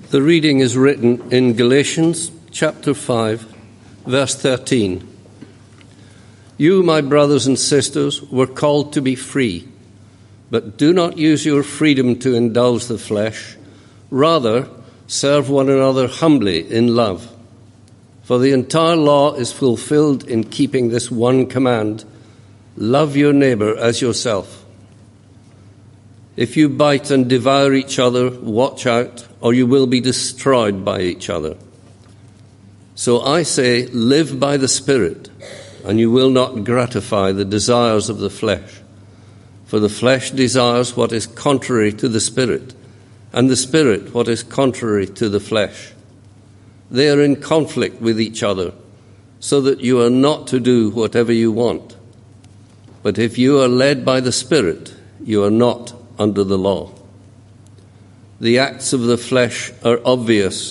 The reading is written in Galatians chapter 5, verse 13. You, my brothers and sisters, were called to be free, but do not use your freedom to indulge the flesh. Rather, serve one another humbly in love. For the entire law is fulfilled in keeping this one command: love your neighbor as yourself. If you bite and devour each other, watch out, or you will be destroyed by each other. So I say, live by the Spirit, and you will not gratify the desires of the flesh. For the flesh desires what is contrary to the Spirit, and the Spirit what is contrary to the flesh. They are in conflict with each other, so that you are not to do whatever you want. But if you are led by the Spirit, you are not under the law. The acts of the flesh are obvious: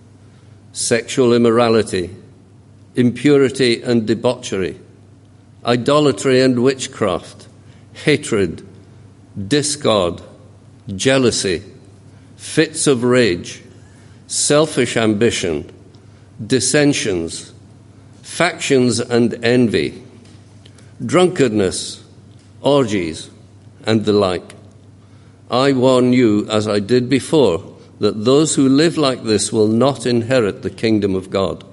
sexual immorality, impurity and debauchery, idolatry and witchcraft, hatred, discord, jealousy, fits of rage, selfish ambition, dissensions, factions and envy, drunkenness, orgies, and the like. I warn you, as I did before, that those who live like this will not inherit the kingdom of God.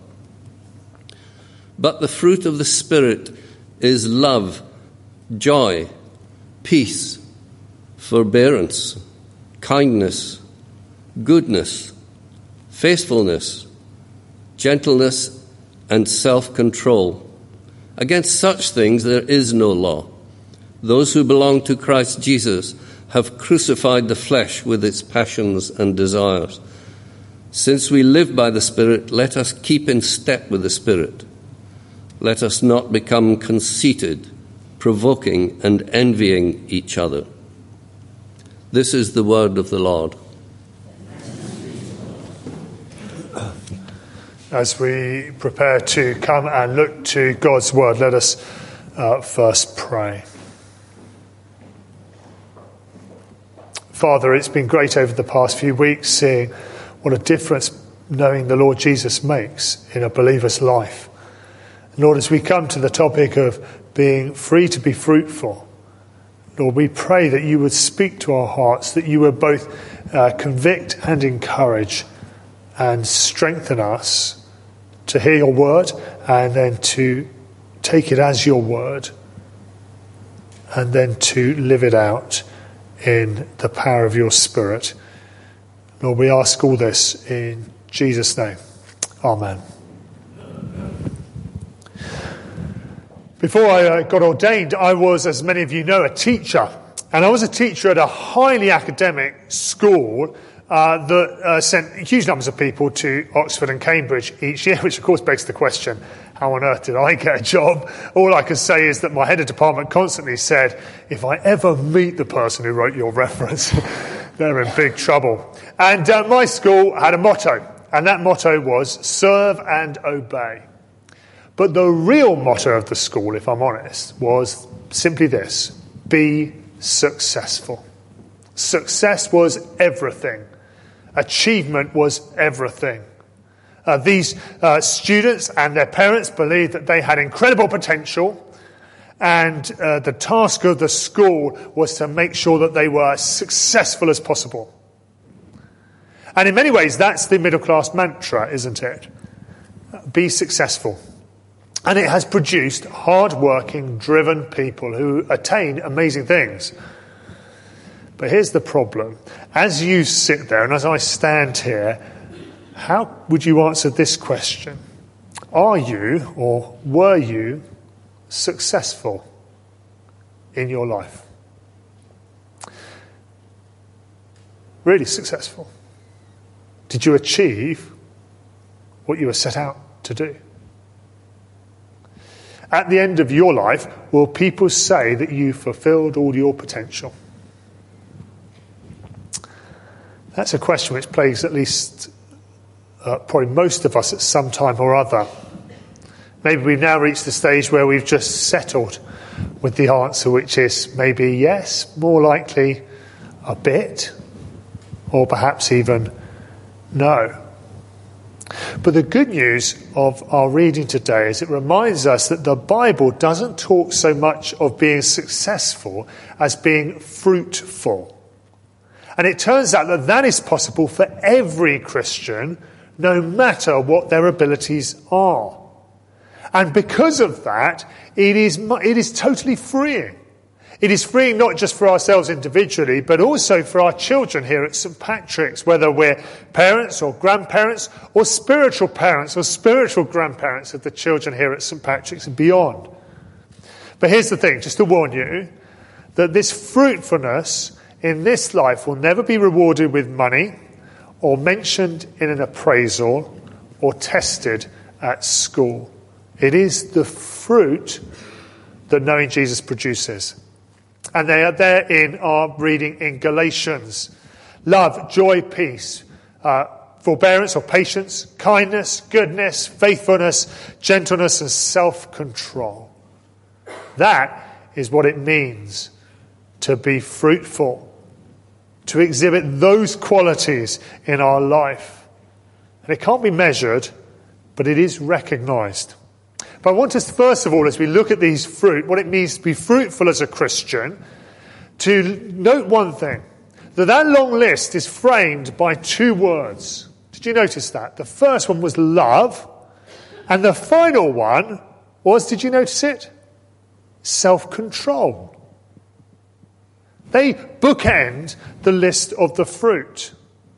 But the fruit of the Spirit is love, joy, peace, forbearance, kindness, goodness, faithfulness, gentleness, and self-control. Against such things there is no law. Those who belong to Christ Jesus have crucified the flesh with its passions and desires. Since we live by the Spirit, let us keep in step with the Spirit. Let us not become conceited, provoking and envying each other. This is the word of the Lord. As we prepare to come and look to God's word, let us first pray. Father, it's been great over the past few weeks seeing what a difference knowing the Lord Jesus makes in a believer's life. Lord, as we come to the topic of being free to be fruitful, Lord, we pray that you would speak to our hearts, that you would both convict and encourage and strengthen us to hear your word and then to take it as your word and then to live it out in the power of your Spirit. Lord, we ask all this in Jesus' name. Amen. Before I got ordained, I was, as many of you know, a teacher. And I was a teacher at a highly academic school that sent huge numbers of people to Oxford and Cambridge each year, which of course begs the question, how on earth did I get a job? All I can say is that my head of department constantly said, if I ever meet the person who wrote your reference, they're in big trouble. And my school had a motto, and that motto was serve and obey. But the real motto of the school, if I'm honest, was simply this: be successful. Success was everything. Achievement was everything. These students and their parents believed that they had incredible potential, and the task of the school was to make sure that they were as successful as possible. And in many ways, that's the middle-class mantra, isn't it? Be successful. And it has produced hard-working, driven people who attain amazing things. But here's the problem. As you sit there and as I stand here, how would you answer this question? Are you or were you successful in your life? Really successful? Did you achieve what you were set out to do? At the end of your life, will people say that you fulfilled all your potential? That's a question which plagues at least probably most of us at some time or other. Maybe we've now reached the stage where we've just settled with the answer, which is maybe yes, more likely a bit, or perhaps even No. But the good news of our reading today is it reminds us that the Bible doesn't talk so much of being successful as being fruitful. And it turns out that that is possible for every Christian, no matter what their abilities are. And because of that, it is totally freeing. It is freeing not just for ourselves individually, but also for our children here at St. Patrick's, whether we're parents or grandparents or spiritual parents or spiritual grandparents of the children here at St. Patrick's and beyond. But here's the thing, just to warn you, that this fruitfulness in this life will never be rewarded with money or mentioned in an appraisal or tested at school. It is the fruit that knowing Jesus produces. And they are there in our reading in Galatians. Love, joy, peace, forbearance or patience, kindness, goodness, faithfulness, gentleness and self-control. That is what it means to be fruitful, to exhibit those qualities in our life. And it can't be measured, but it is recognised. But I want us, first of all, as we look at these fruit, what it means to be fruitful as a Christian, to note one thing, that long list is framed by two words. Did you notice that? The first one was love, and the final one was, did you notice it? Self-control. They bookend the list of the fruit.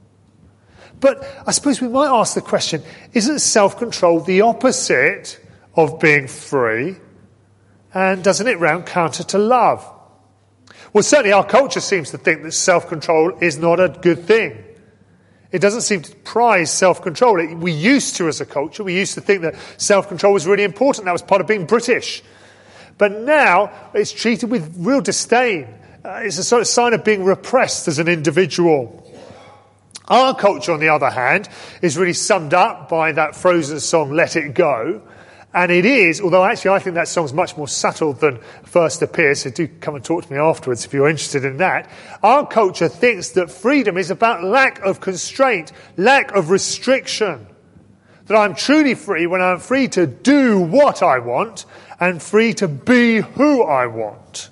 But I suppose we might ask the question, isn't self-control the opposite of being free? And doesn't it run counter to love? Well, certainly our culture seems to think that self-control is not a good thing. It doesn't seem to prize self-control. We used to, as a culture, we used to think that self-control was really important. That was part of being British. But now it's treated with real disdain. It's a sort of sign of being repressed as an individual. Our culture, on the other hand, is really summed up by that Frozen song, Let It Go. And it is, although actually I think that song's much more subtle than first appears, so do come and talk to me afterwards if you're interested in that. Our culture thinks that freedom is about lack of constraint, lack of restriction. That I'm truly free when I'm free to do what I want and free to be who I want.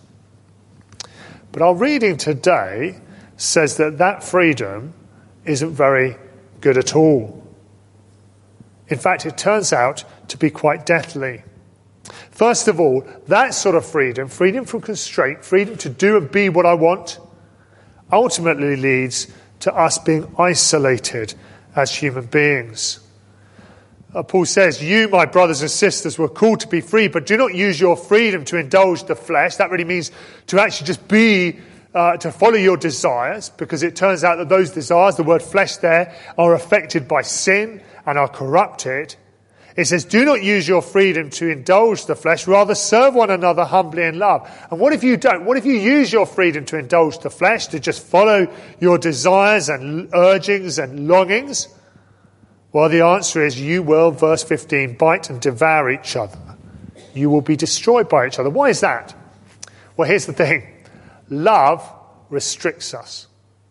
But our reading today says that that freedom isn't very good at all. In fact, it turns out to be quite deathly. First of all, that sort of freedom from constraint, freedom to do and be what I want, ultimately leads to us being isolated as human beings. Paul says, you, my brothers and sisters, were called to be free, but do not use your freedom to indulge the flesh. That really means to actually just be, to follow your desires, because it turns out that those desires, the word flesh there, are affected by sin and are corrupted. It says, do not use your freedom to indulge the flesh, rather serve one another humbly in love. And what if you don't? What if you use your freedom to indulge the flesh, to just follow your desires and urgings and longings? Well, the answer is you will, verse 15, bite and devour each other. You will be destroyed by each other. Why is that? Well, here's the thing. Love restricts us.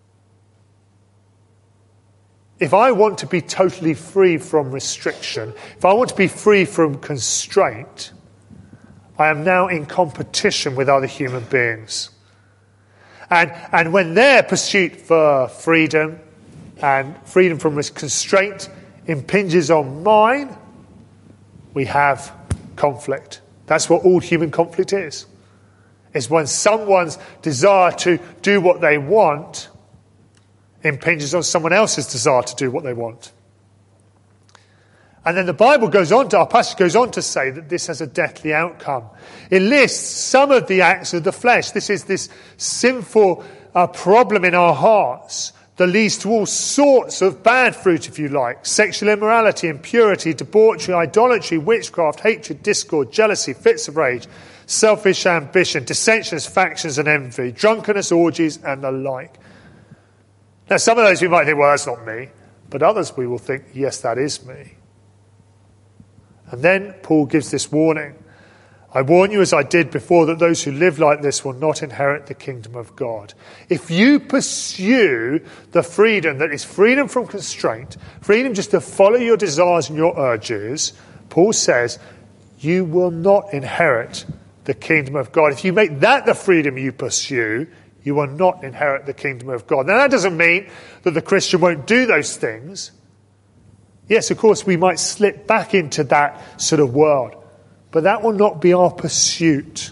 If I want to be totally free from restriction, if I want to be free from constraint, I am now in competition with other human beings. And when their pursuit for freedom and freedom from constraint impinges on mine, we have conflict. That's what all human conflict is. It's when someone's desire to do what they want impinges on someone else's desire to do what they want. And then the Bible goes on to, our passage goes on to say that this has a deathly outcome. It lists some of the acts of the flesh. This is this sinful problem in our hearts that leads to all sorts of bad fruit, if you like. Sexual immorality, impurity, debauchery, idolatry, witchcraft, hatred, discord, jealousy, fits of rage, selfish ambition, dissensions, factions and envy, drunkenness, orgies and the like. Now, some of those we might think, well, that's not me. But others we will think, yes, that is me. And then Paul gives this warning. I warn you, as I did before, that those who live like this will not inherit the kingdom of God. If you pursue the freedom that is freedom from constraint, freedom just to follow your desires and your urges, Paul says, you will not inherit the kingdom of God. If you make that the freedom you pursue, you will not inherit the kingdom of God. Now, that doesn't mean that the Christian won't do those things. Yes, of course, we might slip back into that sort of world. But that will not be our pursuit.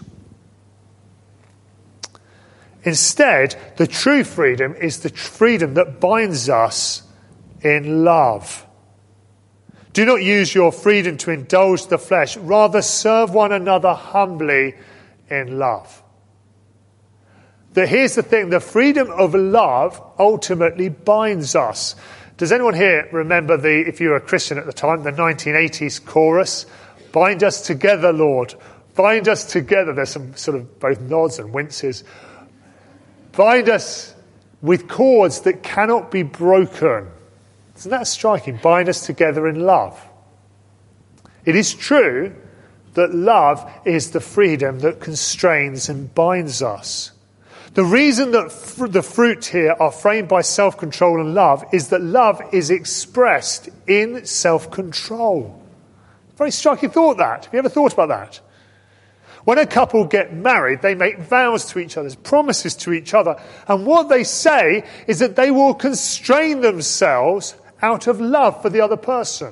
Instead, the true freedom is the freedom that binds us in love. Do not use your freedom to indulge the flesh. Rather, serve one another humbly in love. Here's the thing. The freedom of love ultimately binds us. Does anyone here remember if you were a Christian at the time, the 1980s chorus? Bind us together, Lord. Bind us together. There's some sort of both nods and winces. Bind us with cords that cannot be broken. Isn't that striking? Bind us together in love. It is true that love is the freedom that constrains and binds us. The reason that the fruit here are framed by self-control and love is that love is expressed in self-control. Very striking thought, that. Have you ever thought about that? When a couple get married, they make vows to each other, promises to each other. And what they say is that they will constrain themselves out of love for the other person.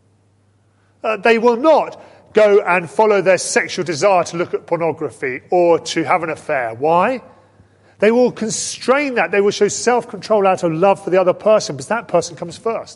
They will not go and follow their sexual desire to look at pornography or to have an affair. Why? They will constrain that. They will show self-control out of love for the other person because that person comes first.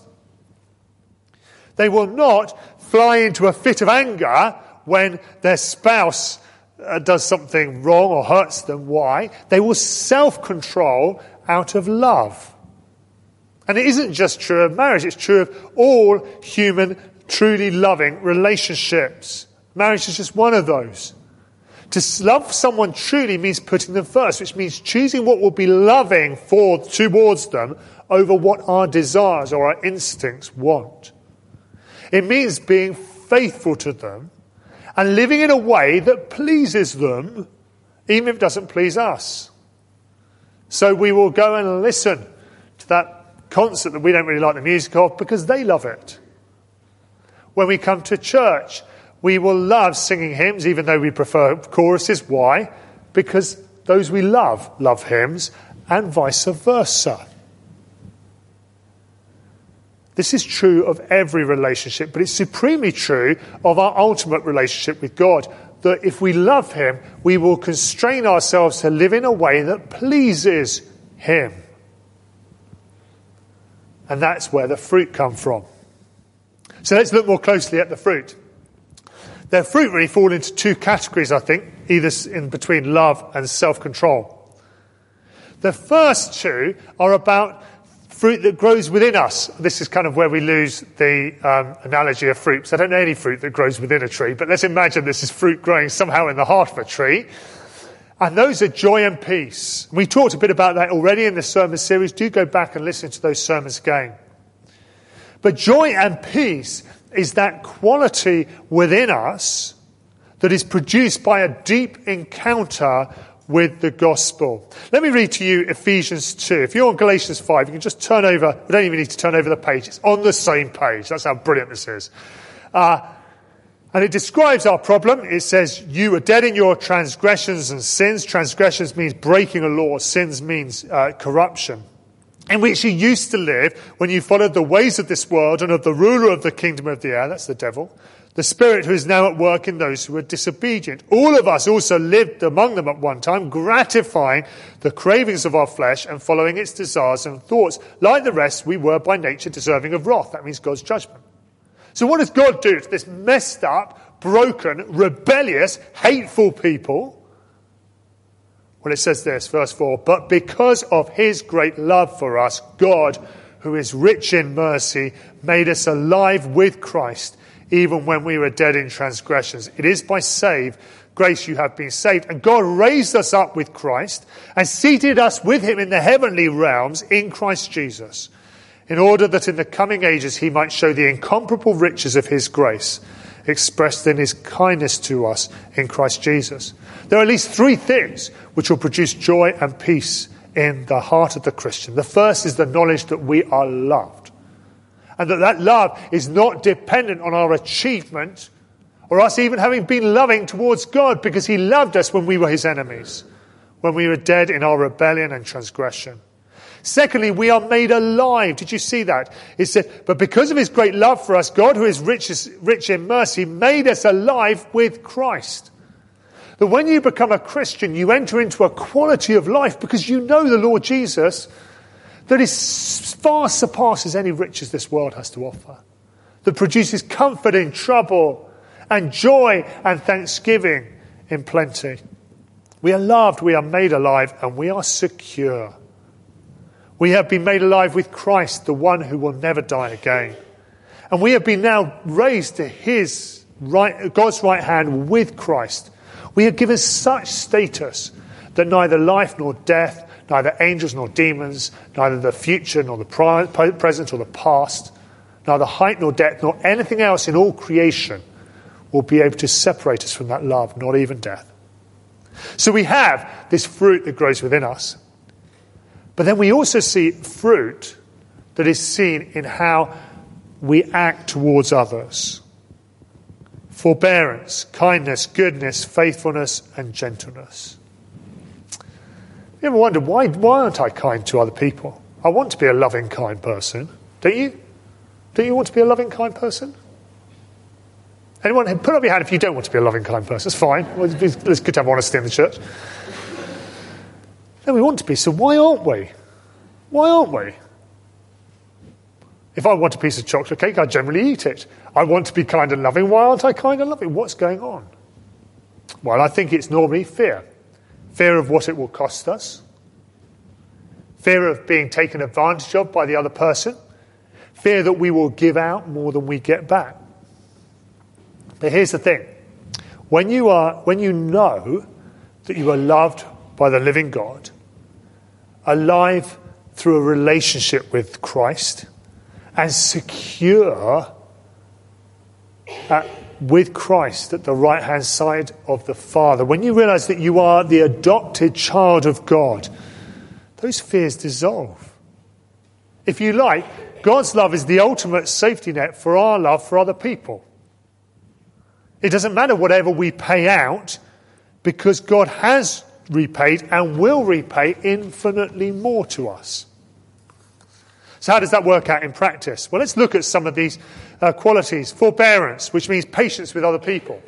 They will not fly into a fit of anger when their spouse does something wrong or hurts them. Why? They will self-control out of love. And it isn't just true of marriage, it's true of all human, truly loving relationships. Marriage is just one of those. To love someone truly means putting them first, which means choosing what will be loving towards them over what our desires or our instincts want. It means being faithful to them and living in a way that pleases them, even if it doesn't please us. So we will go and listen to that concert that we don't really like the music of because they love it. When we come to church, we will love singing hymns, even though we prefer choruses. Why? Because those we love hymns, and vice versa. This is true of every relationship, but it's supremely true of our ultimate relationship with God. That if we love him, we will constrain ourselves to live in a way that pleases him. And that's where the fruit come from. So let's look more closely at the fruit. Their fruit really fall into two categories, I think, either in between love and self-control. The first two are about fruit that grows within us. This is kind of where we lose the analogy of fruit. So I don't know any fruit that grows within a tree, but let's imagine this is fruit growing somehow in the heart of a tree. And those are joy and peace. We talked a bit about that already in the sermon series. Do go back and listen to those sermons again. But joy and peace is that quality within us that is produced by a deep encounter with the gospel. Let me read to you Ephesians 2. If you're on Galatians 5, you can just turn over. We don't even need to turn over the page. It's on the same page. That's how brilliant this is. And it describes our problem. It says, you are dead in your transgressions and sins. Transgressions means breaking a law. Sins means corruption. In which you used to live when you followed the ways of this world and of the ruler of the kingdom of the air, that's the devil, the spirit who is now at work in those who are disobedient. All of us also lived among them at one time, gratifying the cravings of our flesh and following its desires and thoughts. Like the rest, we were by nature deserving of wrath. That means God's judgment. So what does God do to this messed up, broken, rebellious, hateful people? Well, it says this, verse 4, but because of his great love for us, God, who is rich in mercy, made us alive with Christ, even when we were dead in transgressions. It is by grace you have been saved. And God raised us up with Christ and seated us with him in the heavenly realms in Christ Jesus, in order that in the coming ages he might show the incomparable riches of his grace expressed in his kindness to us in Christ Jesus. There are at least three things which will produce joy and peace in the heart of the Christian. The first is the knowledge that we are loved, and that love is not dependent on our achievement or us even having been loving towards God, because he loved us when we were his enemies, when we were dead in our rebellion and transgression. Secondly, we are made alive. Did you see that? It said, but because of his great love for us, God, who is rich in mercy, made us alive with Christ. That when you become a Christian, you enter into a quality of life because you know the Lord Jesus that is far surpasses any riches this world has to offer. That produces comfort in trouble and joy and thanksgiving in plenty. We are loved, we are made alive, and we are secure. We have been made alive with Christ, the one who will never die again. And we have been now raised to God's right hand with Christ. We are given such status that neither life nor death, neither angels nor demons, neither the future nor the present or the past, neither height nor depth nor anything else in all creation will be able to separate us from that love, not even death. So we have this fruit that grows within us. But then we also see fruit that is seen in how we act towards others. Forbearance, kindness, goodness, faithfulness, and gentleness. You ever wondered, why aren't I kind to other people? I want to be a loving, kind person. Don't you? Don't you want to be a loving, kind person? Anyone? Put up your hand if you don't want to be a loving, kind person. It's fine. It's good to have honesty in the church. No, we want to be, so why aren't we? Why aren't we? If I want a piece of chocolate cake, I generally eat it. I want to be kind and loving. Why aren't I kind and loving? What's going on? Well, I think it's normally fear. Fear of what it will cost us. Fear of being taken advantage of by the other person. Fear that we will give out more than we get back. But here's the thing. When you know that you are loved by the living God, alive through a relationship with Christ, and secure with Christ at the right-hand side of the Father, when you realize that you are the adopted child of God, those fears dissolve. If you like, God's love is the ultimate safety net for our love for other people. It doesn't matter whatever we pay out, because God has repaid and will repay infinitely more to us. So how does that work out in practice? Well, let's look at some of these qualities. Forbearance, which means patience with other people.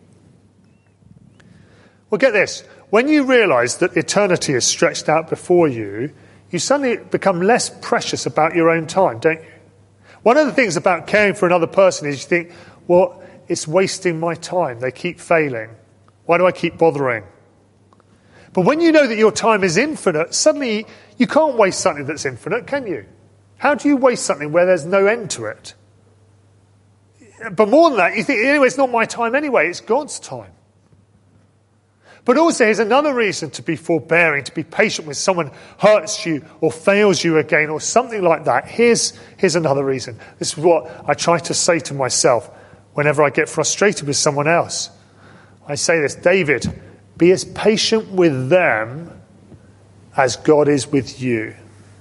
Well, get this. When you realise that eternity is stretched out before you, you suddenly become less precious about your own time, don't you? One of the things about caring for another person is you think, well, it's wasting my time. They keep failing. Why do I keep bothering? But when you know that your time is infinite, suddenly you can't waste something that's infinite, can you? How do you waste something where there's no end to it? But more than that, you think, anyway, it's not my time anyway, it's God's time. But also, here's another reason to be forbearing, to be patient when someone hurts you or fails you again or something like that. Here's another reason. This is what I try to say to myself whenever I get frustrated with someone else. I say this, David, be as patient with them as God is with you.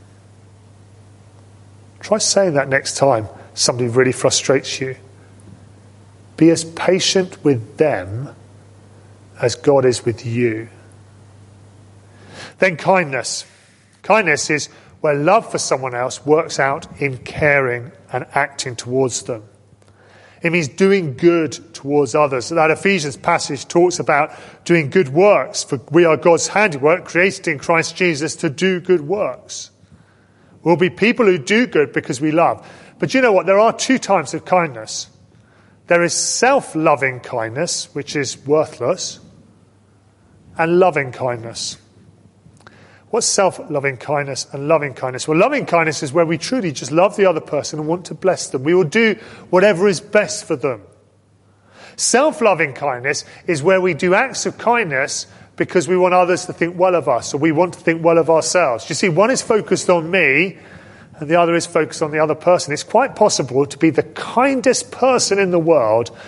Try saying that next time somebody really frustrates you. Be as patient with them as God is with you. Then kindness. Kindness is where love for someone else works out in caring and acting towards them. It means doing good towards others. That Ephesians passage talks about doing good works, for we are God's handiwork, created in Christ Jesus to do good works. We'll be people who do good because we love. But you know what? There are two types of kindness. There is self-loving kindness, which is worthless, and loving kindness. What's self-loving kindness and loving kindness? Well, loving kindness is where we truly just love the other person and want to bless them. We will do whatever is best for them. Self-loving kindness is where we do acts of kindness because we want others to think well of us, or we want to think well of ourselves. You see, one is focused on me and the other is focused on the other person. It's quite possible to be the kindest person in the world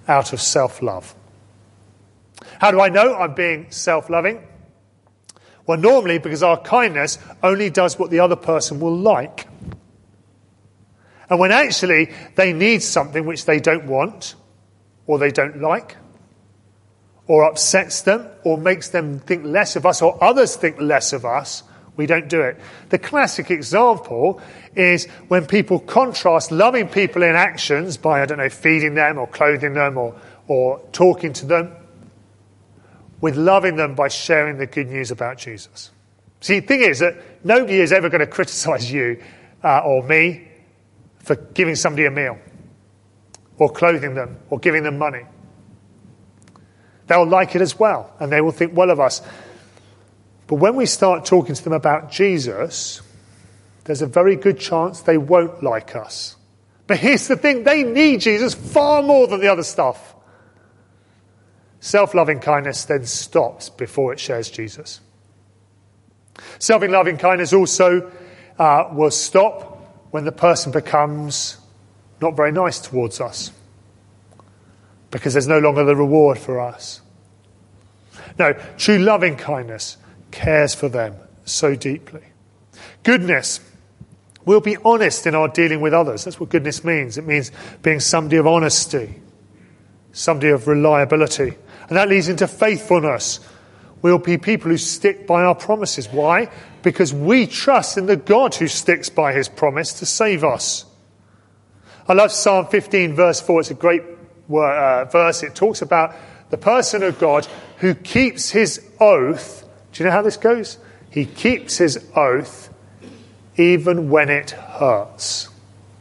out of self-love. How do I know I'm being self-loving? Well, normally because our kindness only does what the other person will like. And when actually they need something which they don't want, or they don't like, or upsets them, or makes them think less of us, or others think less of us, we don't do it. The classic example is when people contrast loving people in actions by, feeding them or clothing them or talking to them, with loving them by sharing the good news about Jesus. See, the thing is that nobody is ever going to criticize you or me for giving somebody a meal or clothing them or giving them money. They'll like it as well, and they will think well of us. But when we start talking to them about Jesus, there's a very good chance they won't like us. But here's the thing, they need Jesus far more than the other stuff. Self-loving kindness then stops before it shares Jesus. Self-loving kindness also will stop when the person becomes not very nice towards us, because there's no longer the reward for us. No, true loving kindness cares for them so deeply. Goodness. We'll be honest in our dealing with others. That's what goodness means. It means being somebody of honesty, somebody of reliability. And that leads into faithfulness. We'll be people who stick by our promises. Why? Because we trust in the God who sticks by his promise to save us. I love Psalm 15 verse 4. It's a great verse. It talks about the person of God who keeps his oath. Do you know how this goes? He keeps his oath even when it hurts.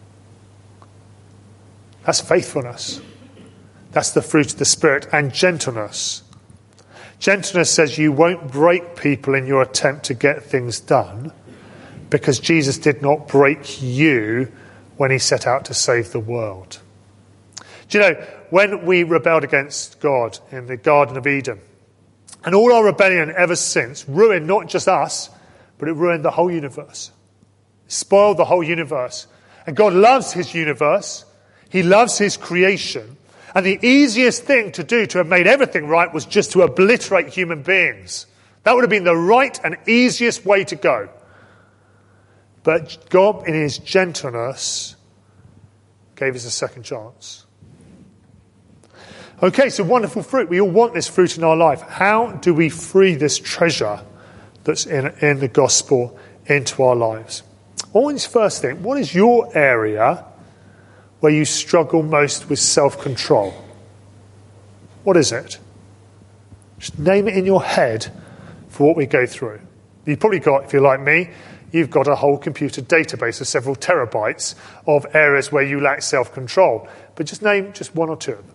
That's faithfulness. That's the fruit of the Spirit. And gentleness. Gentleness says you won't break people in your attempt to get things done, because Jesus did not break you when he set out to save the world. Do you know, when we rebelled against God in the Garden of Eden, and all our rebellion ever since ruined not just us, but it ruined the whole universe. It spoiled the whole universe. And God loves his universe. He loves his creation. And the easiest thing to do to have made everything right was just to obliterate human beings. That would have been the right and easiest way to go. But God, in his gentleness, gave us a second chance. Okay, so wonderful fruit. We all want this fruit in our life. How do we free this treasure that's in the gospel into our lives? Always first thing, what is your area where you struggle most with self-control? What is it? Just name it in your head for what we go through. You've probably got, if you're like me, you've got a whole computer database of several terabytes of areas where you lack self-control. But just name just one or two of them.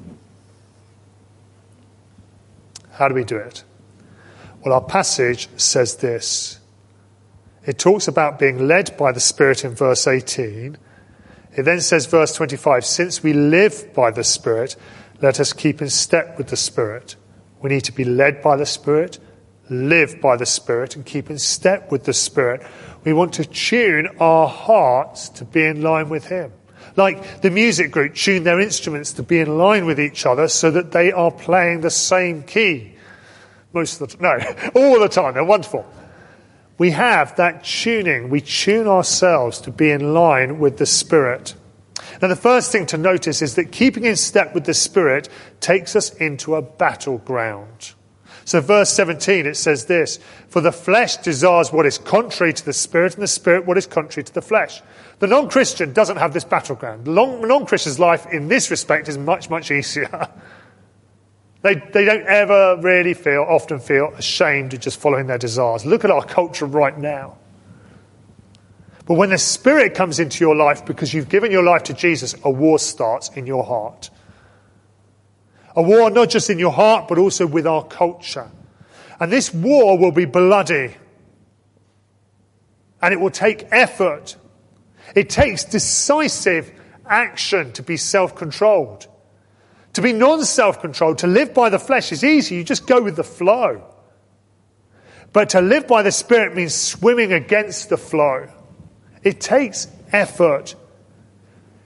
How do we do it? Well, our passage says this. It talks about being led by the Spirit in verse 18. It then says, verse 25, since we live by the Spirit, let us keep in step with the Spirit. We need to be led by the Spirit, live by the Spirit, and keep in step with the Spirit. We want to tune our hearts to be in line with him. Like the music group tune their instruments to be in line with each other so that they are playing the same key. Most of the time. No, all the time. They're wonderful. We have that tuning. We tune ourselves to be in line with the Spirit. Now, the first thing to notice is that keeping in step with the Spirit takes us into a battleground. So verse 17, it says this, for the flesh desires what is contrary to the Spirit, and the Spirit what is contrary to the flesh. The non-Christian doesn't have this battleground. The non-Christian's life in this respect is much, much easier. They don't ever really often feel ashamed of just following their desires. Look at our culture right now. But when the Spirit comes into your life because you've given your life to Jesus, a war starts in your heart. A war not just in your heart, but also with our culture. And this war will be bloody. And it will take effort. It takes decisive action to be self-controlled. To be non-self-controlled, to live by the flesh is easy. You just go with the flow. But to live by the Spirit means swimming against the flow. It takes effort.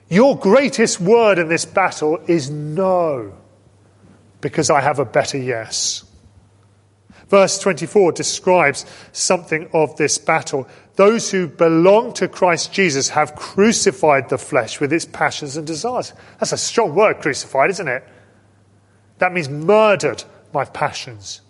Your greatest word in this battle is no, because I have a better yes. Verse 24 describes something of this battle. Those who belong to Christ Jesus have crucified the flesh with its passions and desires. That's a strong word, crucified, isn't it? That means murdered my passions.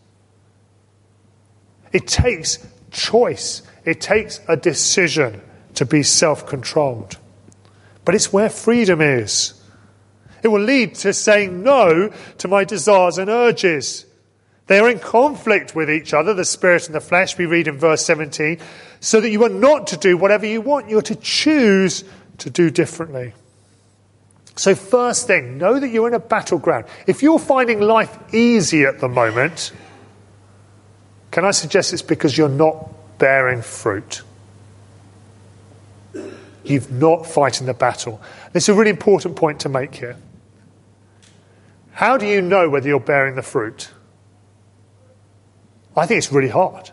It takes choice. It takes a decision to be self-controlled. But it's where freedom is. It will lead to saying no to my desires and urges. They are in conflict with each other, the spirit and the flesh, we read in verse 17, so that you are not to do whatever you want. You're to choose to do differently. So first thing, know that you're in a battleground. If you're finding life easy at the moment, can I suggest it's because you're not bearing fruit? You've not fighting the battle. This is a really important point to make here. How do you know whether you're bearing the fruit? I think it's really hard.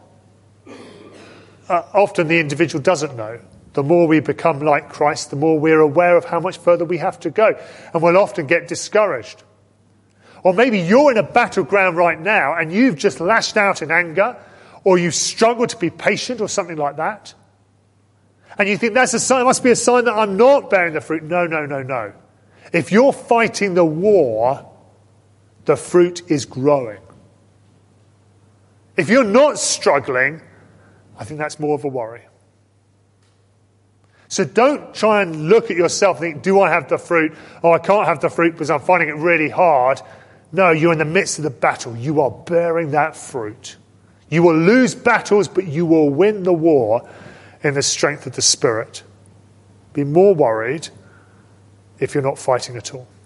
Often the individual doesn't know. The more we become like Christ, the more we're aware of how much further we have to go. And we'll often get discouraged. Or maybe you're in a battleground right now and you've just lashed out in anger, or you struggle to be patient or something like that. And you think that's a sign, must be a sign that I'm not bearing the fruit. No. If you're fighting the war, the fruit is growing. If you're not struggling, I think that's more of a worry. So don't try and look at yourself and think, do I have the fruit? Oh, I can't have the fruit because I'm finding it really hard. No, you're in the midst of the battle. You are bearing that fruit. You will lose battles, but you will win the war in the strength of the Spirit. Be more worried if you're not fighting at all.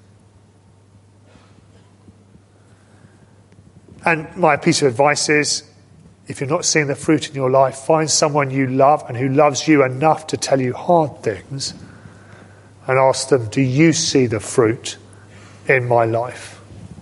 And my piece of advice is, if you're not seeing the fruit in your life, find someone you love and who loves you enough to tell you hard things and ask them, do you see the fruit in my life?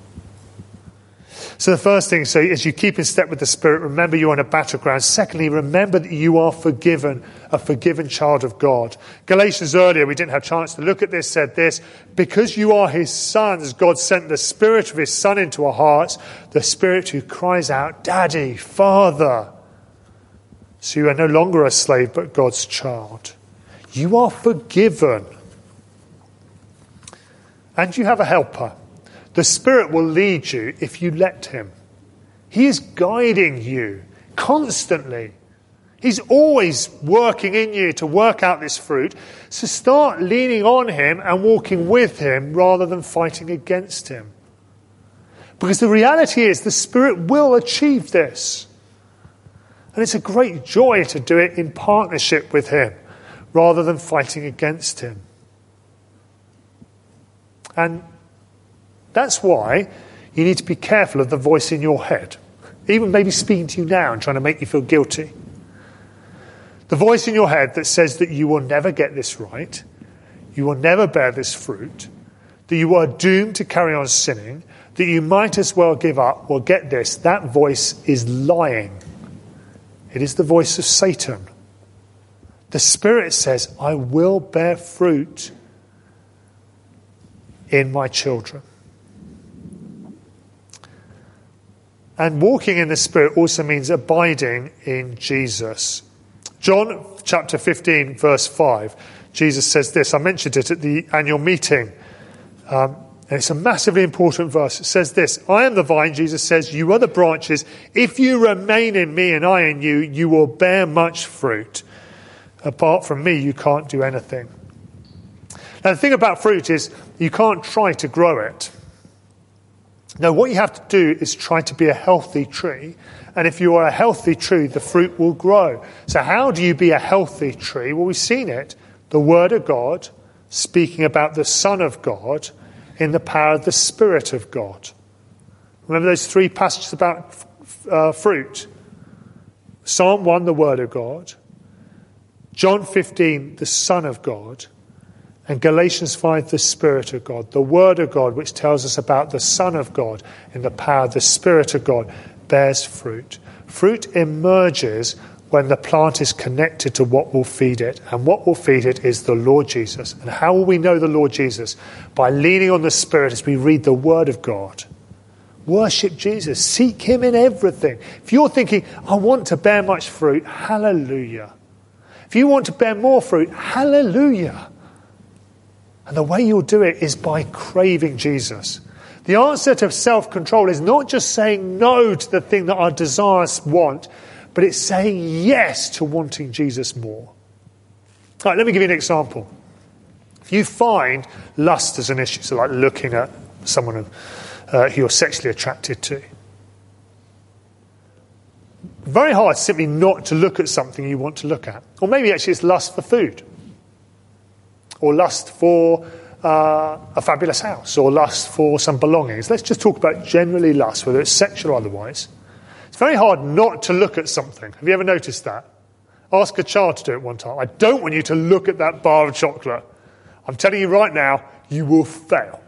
So the first thing, so as you keep in step with the Spirit, remember you're on a battleground. Secondly, remember that you are forgiven, a forgiven child of God. Galatians earlier, we didn't have a chance to look at this, said this, because you are his sons, God sent the Spirit of his Son into our hearts, the Spirit who cries out, Daddy, Father. So you are no longer a slave, but God's child. You are forgiven. And you have a helper. The Spirit will lead you if you let him. He is guiding you constantly. He's always working in you to work out this fruit. So start leaning on him and walking with him rather than fighting against him. Because the reality is the Spirit will achieve this. And it's a great joy to do it in partnership with him rather than fighting against him. And that's why you need to be careful of the voice in your head. Even maybe speaking to you now and trying to make you feel guilty. The voice in your head that says that you will never get this right, you will never bear this fruit, that you are doomed to carry on sinning, that you might as well give up. Well, get this, that voice is lying. It is the voice of Satan. The Spirit says, I will bear fruit in my children. And walking in the Spirit also means abiding in Jesus. John chapter 15, verse 5, Jesus says this. I mentioned it at the annual meeting. And it's a massively important verse. It says this, I am the vine, Jesus says, you are the branches. If you remain in me and I in you, you will bear much fruit. Apart from me, you can't do anything. Now, the thing about fruit is you can't try to grow it. No, what you have to do is try to be a healthy tree. And if you are a healthy tree, the fruit will grow. So how do you be a healthy tree? Well, we've seen it. The Word of God, speaking about the Son of God, in the power of the Spirit of God. Remember those three passages about fruit? Psalm 1, the Word of God. John 15, the Son of God. And Galatians 5, the Spirit of God, the Word of God, which tells us about the Son of God in the power of the Spirit of God, bears fruit. Fruit emerges when the plant is connected to what will feed it. And what will feed it is the Lord Jesus. And how will we know the Lord Jesus? By leaning on the Spirit as we read the Word of God. Worship Jesus. Seek him in everything. If you're thinking, I want to bear much fruit, hallelujah. If you want to bear more fruit, hallelujah. And the way you'll do it is by craving Jesus. The answer to self-control is not just saying no to the thing that our desires want, but it's saying yes to wanting Jesus more. All right, let me give you an example. If you find lust as an issue, so like looking at someone who you're sexually attracted to, very hard simply not to look at something you want to look at. Or maybe actually it's lust for food. Or lust for a fabulous house. Or lust for some belongings. Let's just talk about generally lust, whether it's sexual or otherwise. It's very hard not to look at something. Have you ever noticed that? Ask a child to do it one time. I don't want you to look at that bar of chocolate. I'm telling you right now, you will fail.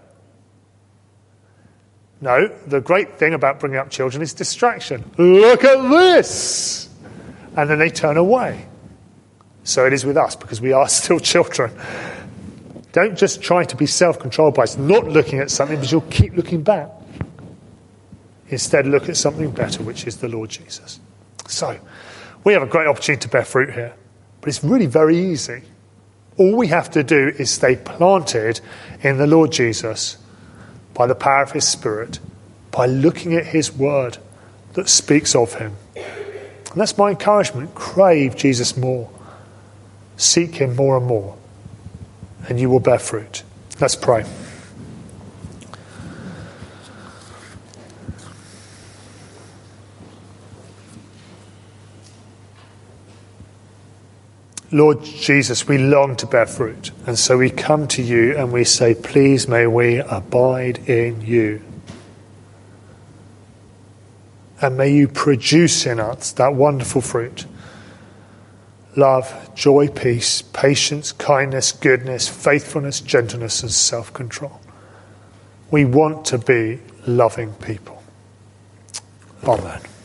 No, the great thing about bringing up children is distraction. Look at this! And then they turn away. So it is with us, because we are still children. Don't just try to be self-controlled by not looking at something, because you'll keep looking back. Instead, look at something better, which is the Lord Jesus. So, we have a great opportunity to bear fruit here. But it's really very easy. All we have to do is stay planted in the Lord Jesus by the power of his Spirit, by looking at his word that speaks of him. And that's my encouragement. Crave Jesus more. Seek him more and more. And you will bear fruit. Let's pray. Lord Jesus, we long to bear fruit. And so we come to you and we say, please may we abide in you. And may you produce in us that wonderful fruit. Love, joy, peace, patience, kindness, goodness, faithfulness, gentleness, and self-control. We want to be loving people. Amen.